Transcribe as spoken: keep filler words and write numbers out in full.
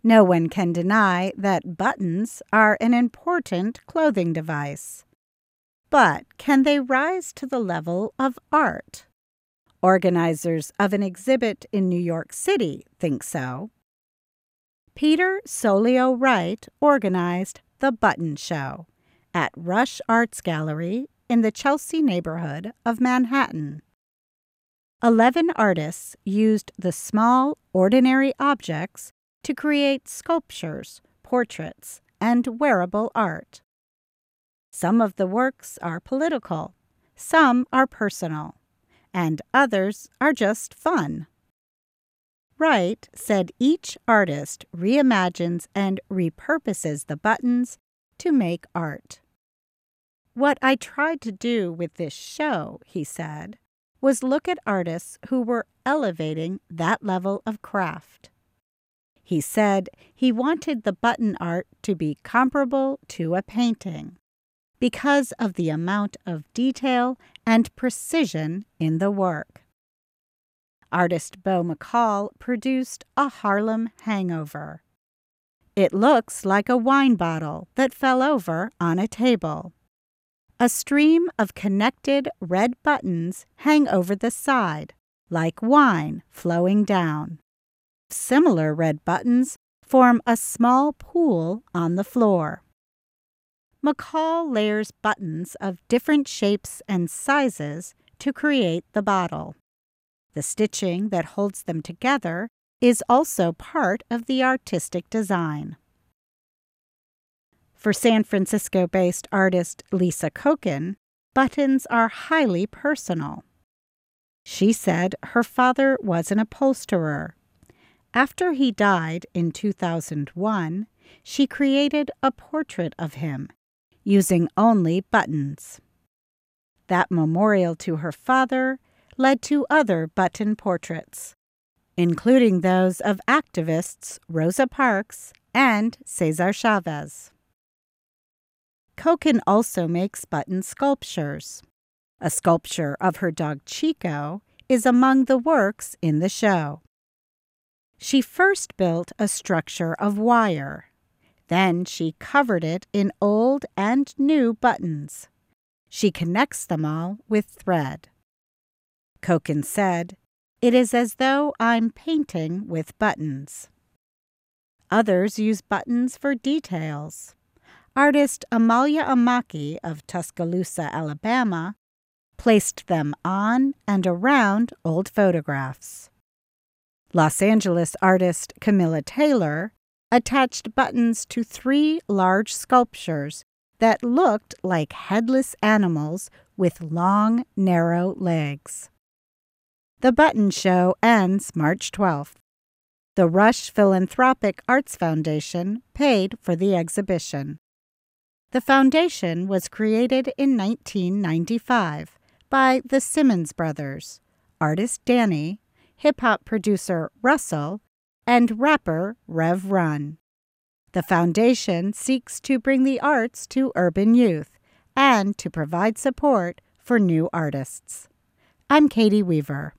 No one can deny that buttons are an important clothing device. But can they rise to the level of art? Organizers of an exhibit in New York City think so. Peter Solio Wright organized the Button Show at Rush Arts Gallery in the Chelsea neighborhood of Manhattan. Eleven artists used the small, ordinary objects to create sculptures, portraits, and wearable art. Some of the works are political, some are personal, and others are just fun. Wright said each artist reimagines and repurposes the buttons to make art. What I tried to do with this show, he said, was look at artists who were elevating that level of craft. He said he wanted the button art to be comparable to a painting because of the amount of detail and precision in the work. Artist Beau McCall produced a Harlem hangover. It looks like a wine bottle that fell over on a table. A stream of connected red buttons hang over the side, like wine flowing down. Similar red buttons form a small pool on the floor. McCall layers buttons of different shapes and sizes to create the bottle. The stitching that holds them together is also part of the artistic design. For San Francisco-based artist Lisa Koken, buttons are highly personal. She said her father was an upholsterer. After he died in two thousand one, she created a portrait of him, using only buttons. That memorial to her father led to other button portraits, including those of activists Rosa Parks and Cesar Chavez. Koken also makes button sculptures. A sculpture of her dog Chico is among the works in the show. She first built a structure of wire. Then she covered it in old and new buttons. She connects them all with thread. Koken said, "It is as though I'm painting with buttons." Others use buttons for details. Artist Amalia Amaki of Tuscaloosa, Alabama, placed them on and around old photographs. Los Angeles artist Camilla Taylor attached buttons to three large sculptures that looked like headless animals with long, narrow legs. The Button Show ends March twelfth. The Rush Philanthropic Arts Foundation paid for the exhibition. The foundation was created in nineteen ninety-five by the Simmons brothers, artist Danny, hip-hop producer Russell, and rapper Rev Run. The foundation seeks to bring the arts to urban youth and to provide support for new artists. I'm Katie Weaver.